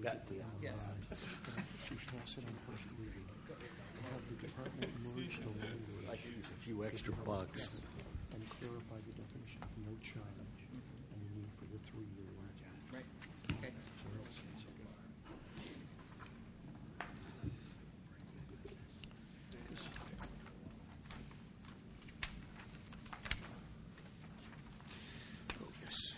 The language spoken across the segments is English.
That, Yes. We should all sit on first reading. To have the department merge the language. I could use a few extra bucks. And clarify the definition of no charge and the need for the 3-year review. Right. Okay. Oh, yes.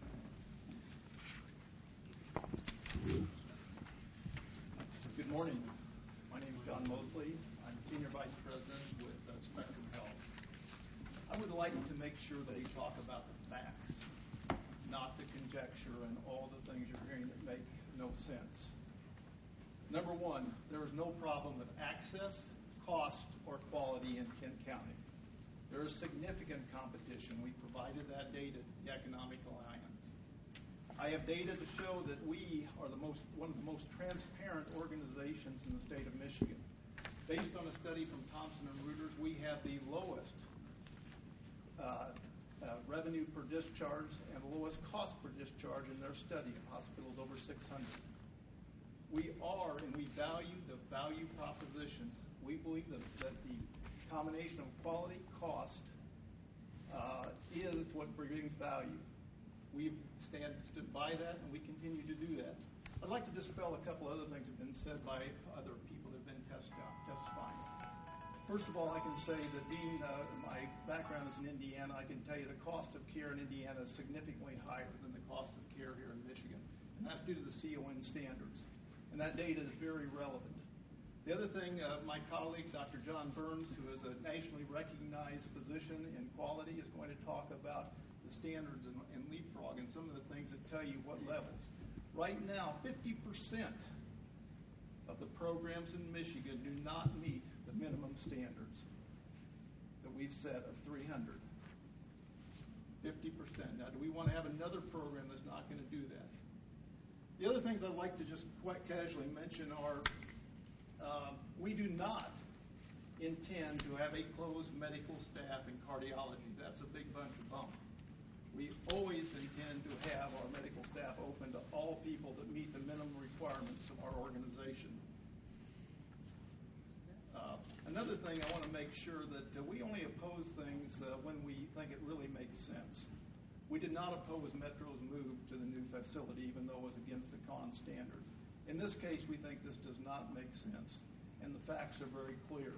Good morning. My name is John Mosley. I'm Senior Vice President with Spectrum Health. I would like to make sure that we talk about the facts, not the conjecture and all the things you're hearing that make no sense. Number one, there is no problem with access, cost, or quality in Kent County. There is significant competition. We provided that data to the Economic Alliance. I have data to show that we are one of the most transparent organizations in the state of Michigan. Based on a study from Thomson & Reuters, we have the lowest revenue per discharge and the lowest cost per discharge in their study of hospitals over 600. We are, and we value the value proposition. We believe that the combination of quality, cost is what brings value. We stood by that, and we continue to do that. I'd like to dispel a couple other things that have been said by other people that have been testifying. First of all, I can say that being my background is in Indiana, I can tell you the cost of care in Indiana is significantly higher than the cost of care here in Michigan, and that's due to the CON standards. And that data is very relevant. The other thing, my colleague, Dr. John Burns, who is a nationally recognized physician in quality, is going to talk about the standards and leapfrog and some of the things that tell you what levels. Right now, 50% of the programs in Michigan do not meet the minimum standards that we've set of 300. 50%. Now, do we want to have another program that's not going to do that? The other things I'd like to just quite casually mention are we do not intend to have a closed medical staff in cardiology. That's a big bunch of bunk. We always intend to have our medical staff open to all people that meet the minimum requirements of our organization. Another thing I want to make sure that we only oppose things when we think it really makes sense. We did not oppose Metro's move to the new facility, even though it was against the CON standard. In this case, we think this does not make sense, and the facts are very clear.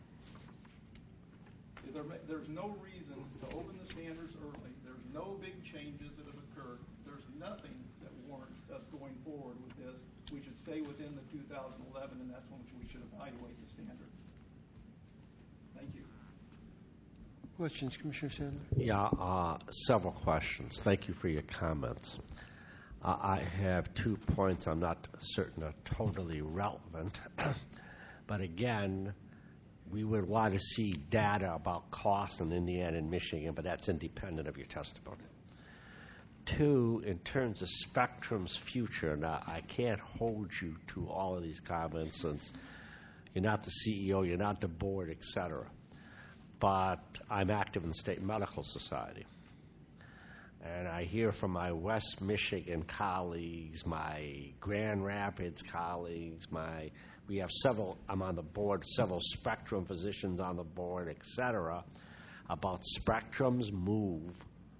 There's no reason to open the standards early. There's no big changes that have occurred. There's nothing that warrants us going forward with this. We should stay within the 2011, and that's when we should evaluate the standard. Thank you. Questions, Commissioner Sandler? Yeah, several questions. Thank you for your comments. I have 2 points I'm not certain are totally relevant, but again, we would want to see data about costs in Indiana and Michigan, but that's independent of your testimony. 2, in terms of Spectrum's future, now I can't hold you to all of these comments since you're not the CEO, you're not the board, etc. But I'm active in the State Medical Society. And I hear from my West Michigan colleagues, my Grand Rapids colleagues, we have several, I'm on the board, several Spectrum physicians on the board, etc., about Spectrum's move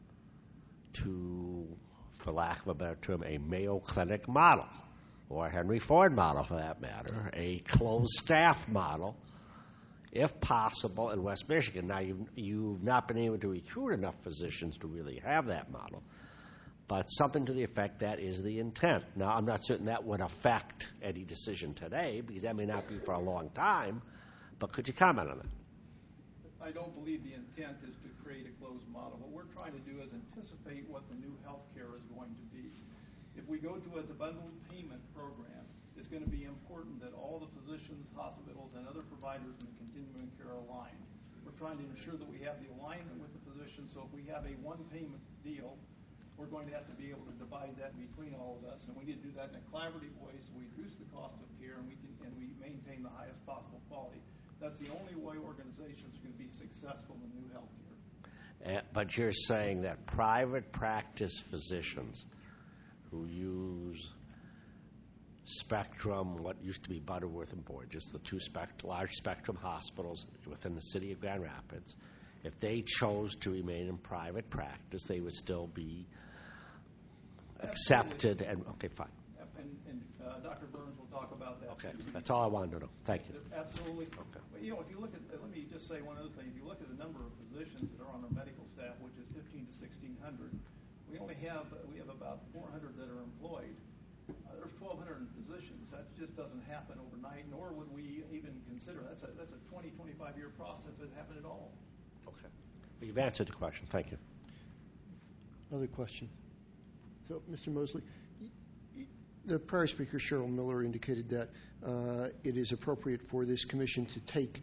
to, for lack of a better term, a Mayo Clinic model, or a Henry Ford model for that matter, a closed staff model, if possible, in West Michigan. Now, you've not been able to recruit enough physicians to really have that model, but something to the effect that is the intent. Now, I'm not certain that would affect any decision today, because that may not be for a long time, but could you comment on that? I don't believe the intent is to create a closed model. What we're trying to do is anticipate what the new health care is going to be. If we go to a bundled payment program, it's going to be important that all the physicians, hospitals, and other providers in the continuing care are aligned. We're trying to ensure that we have the alignment with the physicians, so if we have a one-payment deal, we're going to have to be able to divide that between all of us, and we need to do that in a collaborative way so we reduce the cost of care and we maintain the highest possible quality. That's the only way organizations can be successful in new health care. But you're saying that private practice physicians who use Spectrum, what used to be Butterworth and Borges, the two large Spectrum hospitals within the city of Grand Rapids, if they chose to remain in private practice, they would still be accepted. And okay, fine. And Dr. Burns will talk about that. Okay, that's all I wanted to know. Thank you. Absolutely. Okay. But, if you look at, let me just say one other thing. If you look at the number of physicians that are on our medical staff, which is 1,500 to 1,600, we have about 400 that are employed. There's 1,200 physicians. That just doesn't happen overnight, nor would we even consider. That's a 20, 25-year process if it happened at all. Okay. Well, you've answered the question. Thank you. Other question. So, Mr. Mosley, the prior speaker, Cheryl Miller, indicated that it is appropriate for this commission to take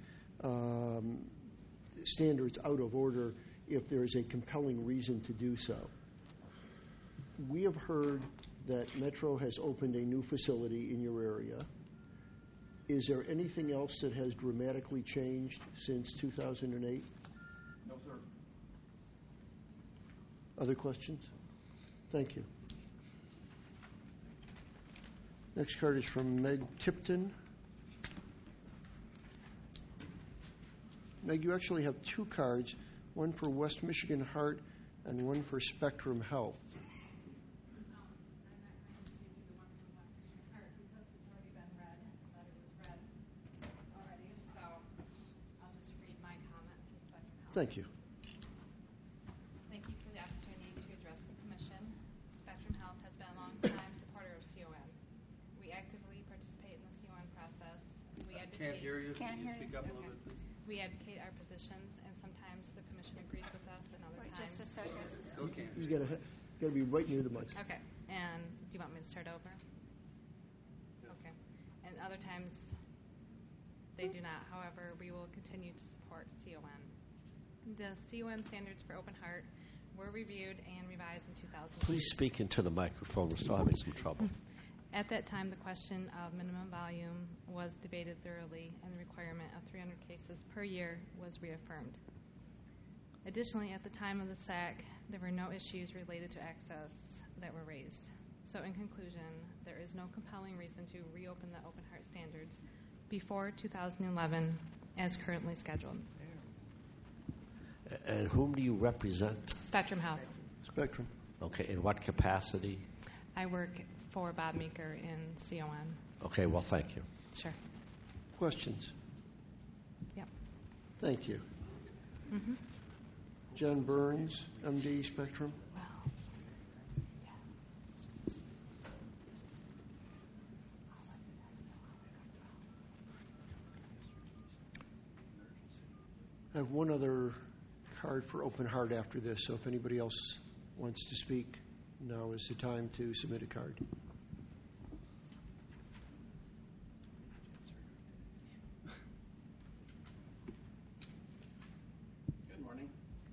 standards out of order if there is a compelling reason to do so. We have heard that Metro has opened a new facility in your area. Is there anything else that has dramatically changed since 2008? No, sir. Other questions? Thank you. Next card is from Meg Tipton. Meg, you actually have two cards, one for West Michigan Heart and one for Spectrum Health. Thank you. Thank you for the opportunity to address the Commission. Spectrum Health has been a long-time supporter of CON. We actively participate in the CON process. We advocate. Can't hear you. Can you speak up a little bit, please? We advocate our positions, and sometimes the Commission agrees with us, and other times. Just a second. Still can't. You got to be right near the mic. Okay. And do you want me to start over? Yes. Okay. And other times they do not. However, we will continue to support CON. The CON standards for open heart were reviewed and revised in 2000. Please speak into the microphone. We're still having some trouble. At that time, the question of minimum volume was debated thoroughly, and the requirement of 300 cases per year was reaffirmed. Additionally, at the time of the SAC, there were no issues related to access that were raised. So in conclusion, there is no compelling reason to reopen the open heart standards before 2011 as currently scheduled. And whom do you represent? Spectrum Health. Spectrum. Okay, in what capacity? I work for Bob Meeker in CON. Okay, well, thank you. Sure. Questions? Yep. Thank you. Mm-hmm. John Burns, MD, Spectrum. Wow. I have one other card for open heart after this, so if anybody else wants to speak, now is the time to submit a card. Good morning.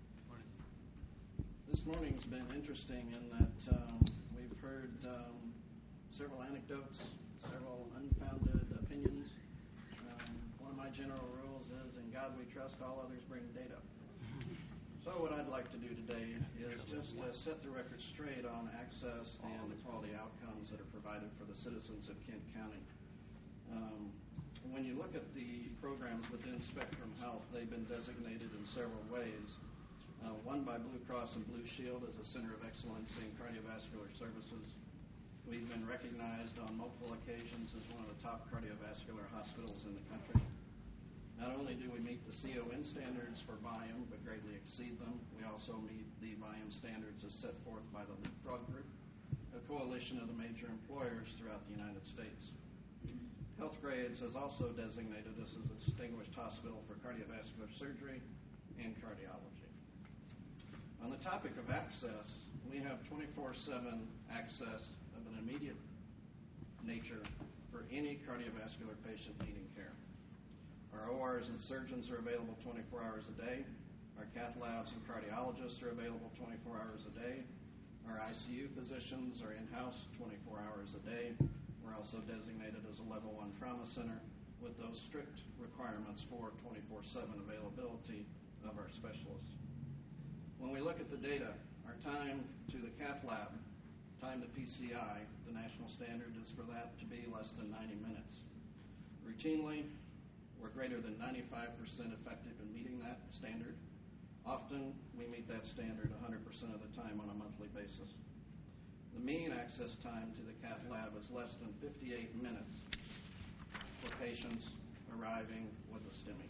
This morning's been interesting in that we've heard several anecdotes, several unfounded opinions. One of my general rules is, in God we trust, all others bring data. So what I'd like to do today is just set the record straight on access and the quality outcomes that are provided for the citizens of Kent County. When you look at the programs within Spectrum Health, they've been designated in several ways. One by Blue Cross and Blue Shield as a center of excellence in cardiovascular services. We've been recognized on multiple occasions as one of the top cardiovascular hospitals in the country. Not only do we meet the CON standards for volume, but greatly exceed them, we also meet the volume standards as set forth by the Leapfrog Group, a coalition of the major employers throughout the United States. Healthgrades has also designated us as a distinguished hospital for cardiovascular surgery and cardiology. On the topic of access, we have 24/7 access of an immediate nature for any cardiovascular patient needing care. Our ORs and surgeons are available 24 hours a day. Our cath labs and cardiologists are available 24 hours a day. Our ICU physicians are in-house 24 hours a day. We're also designated as a level 1 trauma center with those strict requirements for 24/7 availability of our specialists. When we look at the data, our time to the cath lab time to PCI, the national standard is for that to be less than 90 minutes. Routinely, we're greater than 95% effective in meeting that standard. Often, we meet that standard 100% of the time on a monthly basis. The mean access time to the cath lab is less than 58 minutes for patients arriving with a STEMI.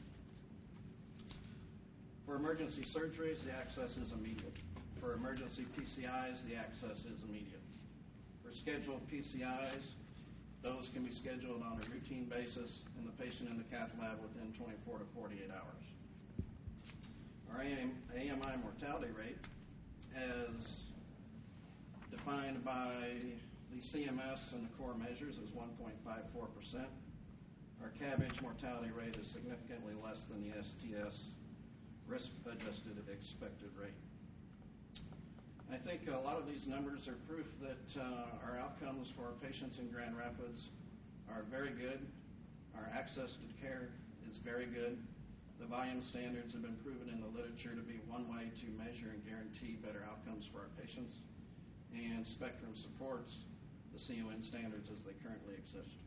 For emergency surgeries, the access is immediate. For emergency PCIs, the access is immediate. For scheduled PCIs, those can be scheduled on a routine basis and the patient in the cath lab within 24 to 48 hours. Our AMI mortality rate, as defined by the CMS and the core measures, is 1.54%. Our CABG mortality rate is significantly less than the STS risk-adjusted expected rate. I think a lot of these numbers are proof that our outcomes for our patients in Grand Rapids are very good. Our access to care is very good. The volume standards have been proven in the literature to be one way to measure and guarantee better outcomes for our patients. And Spectrum supports the CON standards as they currently exist.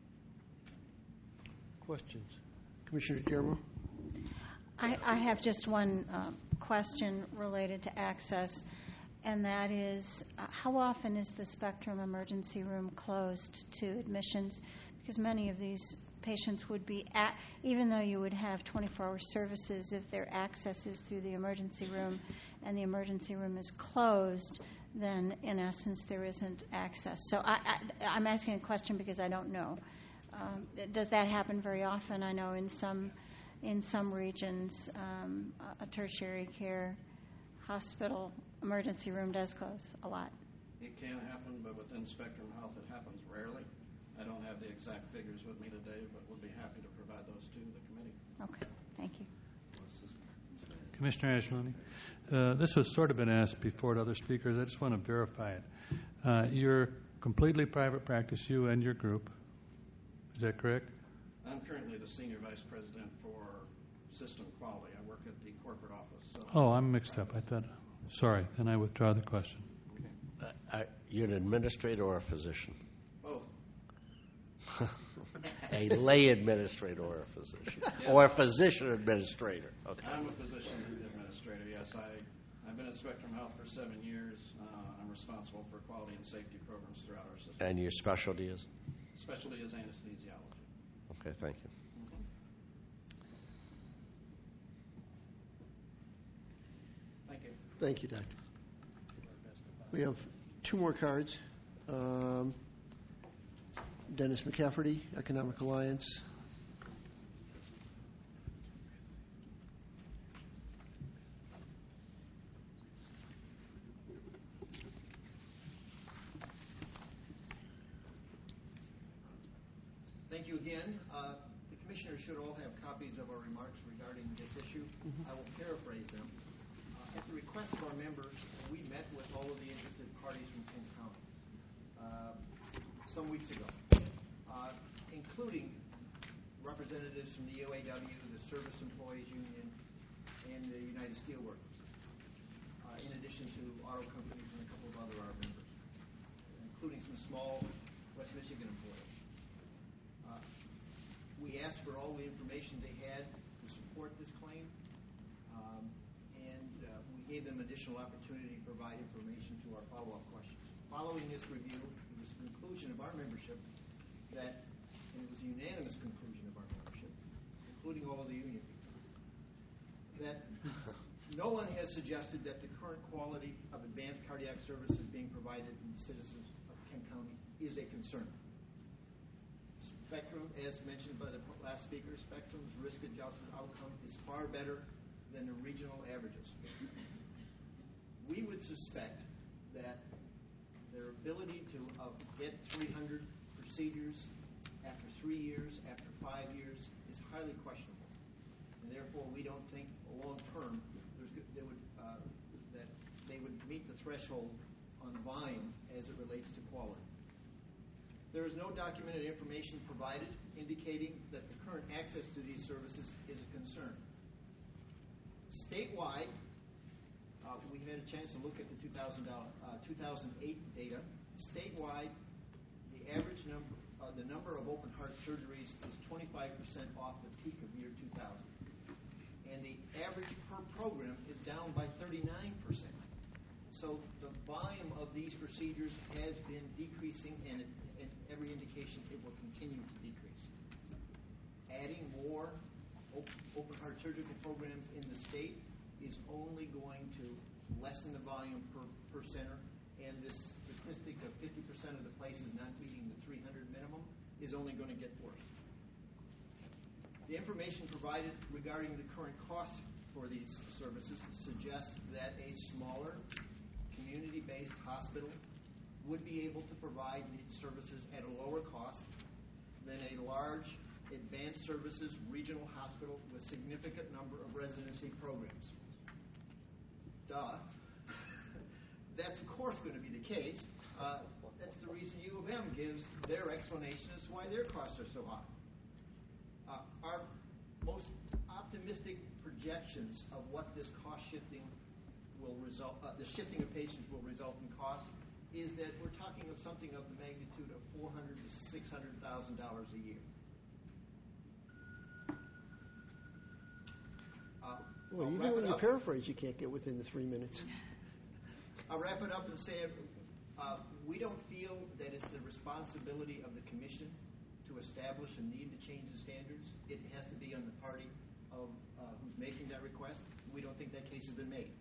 Questions? Commissioner Guillermo? I have just one question related to access, and that is, how often is the Spectrum emergency room closed to admissions? Because many of these patients would be, even though you would have 24-hour services, if their access is through the emergency room and the emergency room is closed, then in essence there isn't access. So I'm asking a question because I don't know. Does that happen very often? I know in some regions a tertiary care hospital emergency room does close a lot. It can happen, but within Spectrum Health it happens rarely. I don't have the exact figures with me today, but we'll be happy to provide those to the committee. Okay, thank you. Commissioner Ashley, this has sort of been asked before to other speakers. I just want to verify it. You're completely private practice, you and your group. Is that correct? I'm currently the Senior Vice President for System Quality. I work at the corporate office. So Oh, I'm mixed up. I thought, sorry, then I withdraw the question. You're an administrator or a physician? both. A lay administrator or a physician? Or a physician administrator? Okay. I'm a physician administrator, yes. I've been at Spectrum Health for 7 years. I'm responsible for quality and safety programs throughout our system. And your specialty is? Specialty is anesthesiology. Okay, thank you. Thank you. Thank you, Doctor. We have 2 more cards. Dennis McCafferty, Economic Alliance. Thank you again. The commissioners should all have copies of our remarks regarding this issue. I will paraphrase them. At the request of our members, we met with all of the interested parties from Kent County some weeks ago, including representatives from the UAW, the Service Employees Union, and the United Steelworkers, in addition to auto companies and a couple of other our members, including some small West Michigan employers. We asked for all the information they had to support this claim, and we gave them additional opportunity to provide information to our follow-up questions. Following this review, it was the conclusion of our membership that, and it was a unanimous conclusion of our membership, including all of the union people, that no one has suggested that the current quality of advanced cardiac services being provided to the citizens of Kent County is a concern. Spectrum, as mentioned by the last speaker, Spectrum's risk-adjusted outcome is far better than the regional averages. We would suspect that their ability to get 300 procedures after 3 years, after 5 years, is highly questionable. And therefore, we don't think long-term that they would meet the threshold on volume as it relates to quality. There is no documented information provided indicating that the current access to these services is a concern. Statewide, we had a chance to look at the 2008 data. Statewide, the average number, the number of open heart surgeries is 25% off the peak of year 2000. And the average per program is down by 39%. So the volume of these procedures has been decreasing, and every indication it will continue to decrease. Adding more open heart surgical programs in the state is only going to lessen the volume per center, and this statistic of 50% of the places not meeting the 300 minimum is only going to get worse. The information provided regarding the current costs for these services suggests that a smaller, community-based hospital would be able to provide these services at a lower cost than a large, advanced services regional hospital with significant number of residency programs. Duh. That's of course going to be the case. That's the reason U of M gives their explanation as to why their costs are so high. Our most optimistic projections of what this cost shifting will result, the shifting of patients will result in cost, is that we're talking of something of the magnitude of $400,000 to $600,000 a year. Well, even when you paraphrase, you can't get within the 3 minutes. I'll wrap it up and say we don't feel that it's the responsibility of the commission to establish a need to change the standards. It has to be on the party of who's making that request. We don't think that case has been made.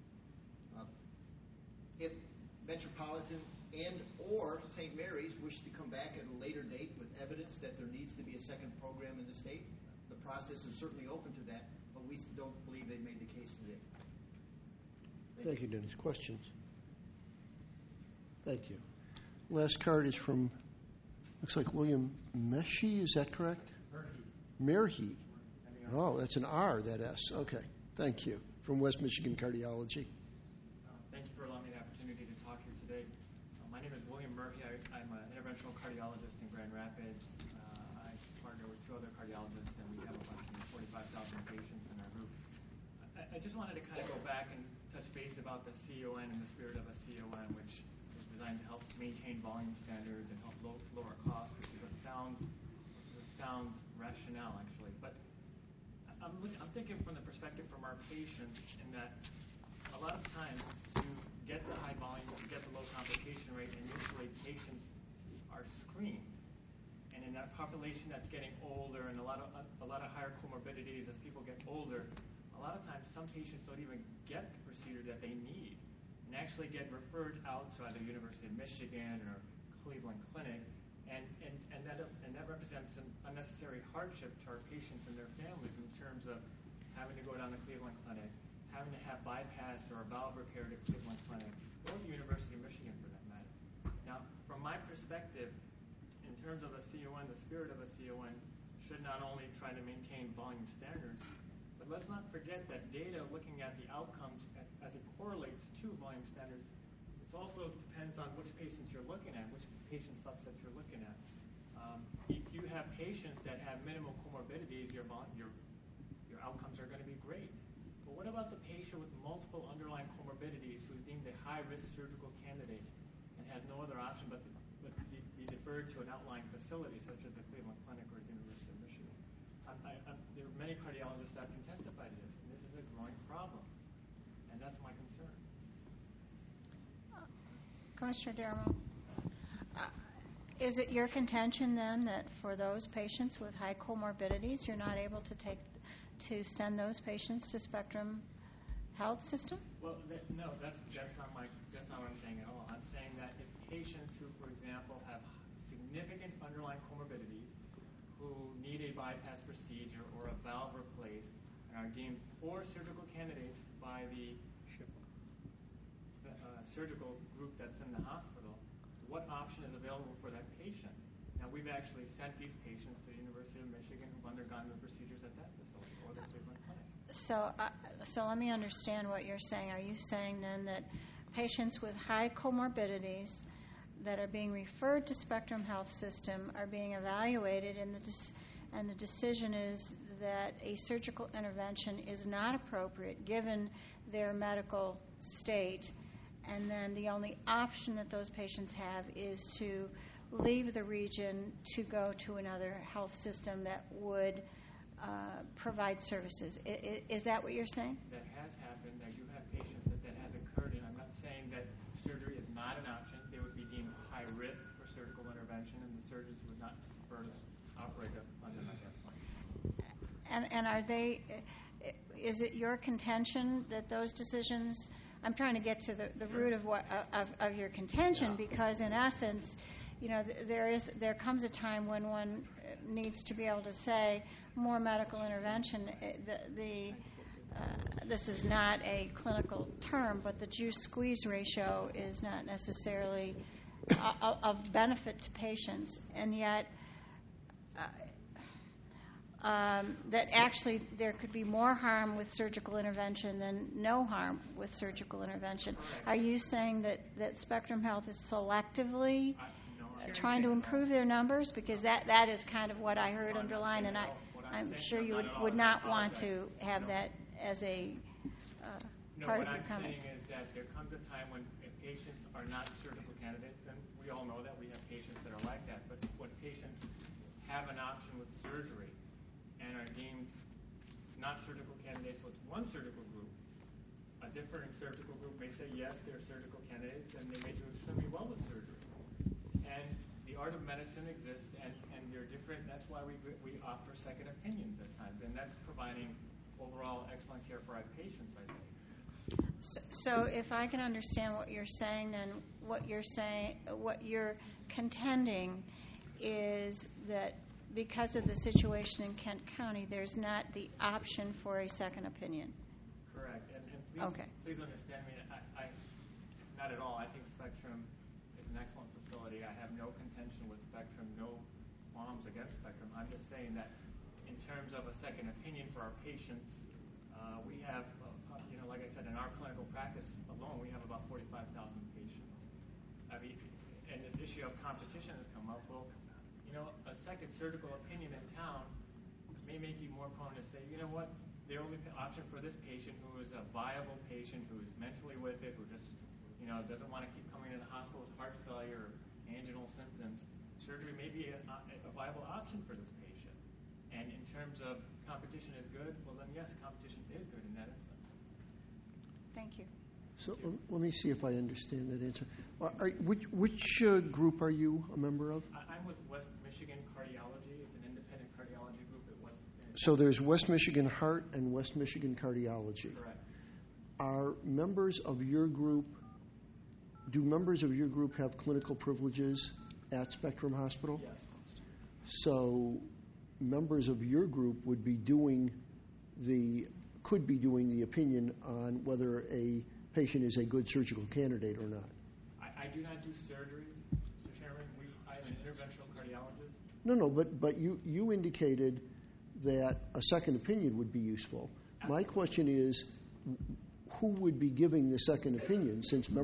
If Metropolitan and or St. Mary's wish to come back at a later date with evidence that there needs to be a second program in the state, the process is certainly open to that, but we don't believe they've made the case today. Thank you, Dennis. Questions? Thank you. Last card is from, looks like William Meshi, is that correct? Merhi. Oh, that's an R, that S. Okay, thank you. From West Michigan Cardiology. Thank you for allowing me the opportunity to talk here today. My name is William Murphy. I'm an interventional cardiologist in Grand Rapids. I partner with 2 other cardiologists, and we have about 45,000 patients in our group. I just wanted to kind of go back and touch base about the CON and the spirit of a CON, which is designed to help maintain volume standards and help lower costs, which is a sound rationale, actually. But I'm thinking from the perspective from our patients, in that a lot of times to get the high volume, to get the low complication rate, initially patients are screened. And in that population that's getting older and a lot of higher comorbidities as people get older, a lot of times some patients don't even get the procedure that they need and actually get referred out to either University of Michigan or Cleveland Clinic, and that represents an unnecessary hardship to our patients and their families in terms of having to go down to Cleveland Clinic, having to have bypass or a valve repair to Cleveland Clinic, or the University of Michigan for that matter. Now, from my perspective, in terms of a CON, the spirit of a CON should not only try to maintain volume standards, but let's not forget that data looking at the outcomes as it correlates to volume standards, it also depends on which patients you're looking at, which patient subsets you're looking at. If you have patients that have minimal comorbidities, your outcomes are going to be great. But what about the patient with multiple underlying comorbidities who's deemed a high-risk surgical candidate and has no other option but be deferred to an outlying facility such as the Cleveland Clinic or the University of Michigan? There are many cardiologists that can testify to this, and this is a growing problem, and that's my concern. Commissioner Dermo, is it your contention then that for those patients with high comorbidities, you're not able to send those patients to Spectrum Health System? Well, no, that's not what I'm saying at all. I'm saying that if patients who, for example, have significant underlying comorbidities, who need a bypass procedure or a valve replaced, and are deemed poor surgical candidates by the surgical group that's in the hospital, what option is available for that patient? Now, we've actually sent these patients to the University of Michigan who've undergone the procedures at that facility or the Cleveland Clinic. So let me understand what you're saying. Are you saying then that patients with high comorbidities that are being referred to Spectrum Health System are being evaluated, and the decision is that a surgical intervention is not appropriate given their medical state, and then the only option that those patients have is to leave the region to go to another health system that would provide services. Is that what you're saying? That has happened. I do have patients that has occurred, and I'm not saying that surgery is not an option. They would be deemed high risk for surgical intervention, and the surgeons would not prefer to operate on them at that point. And are they? Is it your contention that those decisions? I'm trying to get to the root of what of your contention, because in essence, there comes a time when one needs to be able to say more medical intervention. This is not a clinical term, but the juice-squeeze ratio is not necessarily of benefit to patients, and yet that actually there could be more harm with surgical intervention than no harm with surgical intervention. Are you saying that Spectrum Health is selectively trying to improve their numbers? Because that is kind of what I heard underlined, and I'm sure you would not want to have that as a part of your comments. No, what I'm saying is that there comes a time when patients are not surgical candidates, and we all know that we have patients that are like that, but when patients have an option with surgery and are deemed not surgical candidates with one surgical group, a differing surgical group may say, yes, they're surgical candidates, and they may do extremely well with surgery. And the art of medicine exists, and they're different. That's why we offer second opinions at times, and that's providing overall excellent care for our patients, I think. So if I can understand what you're saying, then what you're contending is that because of the situation in Kent County, there's not the option for a second opinion. Correct. And please understand me, I not at all. I think Spectrum is an excellent facility. I have no contention with Spectrum, no qualms against Spectrum. I'm just saying that in terms of a second opinion for our patients, we have, like I said, in our clinical practice alone, we have about 45,000 patients. I mean, and this issue of competition has come up. Well, a second surgical opinion in town may make you more prone to say, you know what, the only option for this patient who is a viable patient, who is mentally with it, who just, doesn't want to keep coming to the hospital with heart failure or anginal symptoms, surgery may be a viable option for this patient. And in terms of competition is good, well then yes, competition is good in that instance. Thank you. So let me see if I understand that answer. Which group are you a member of? I'm with West Michigan Cardiology. It's an independent cardiology group at West Michigan. So there's West Michigan Heart and West Michigan Cardiology. Correct. Are members of your group, do members of your group have clinical privileges at Spectrum Hospital? Yes. So members of your group would be could be doing the opinion on whether a patient is a good surgical candidate or not. I do not do surgeries, Mr. Chairman. I'm an interventional cardiologist. No, but you indicated that a second opinion would be useful. Absolutely. My question is, who would be giving the second opinion, since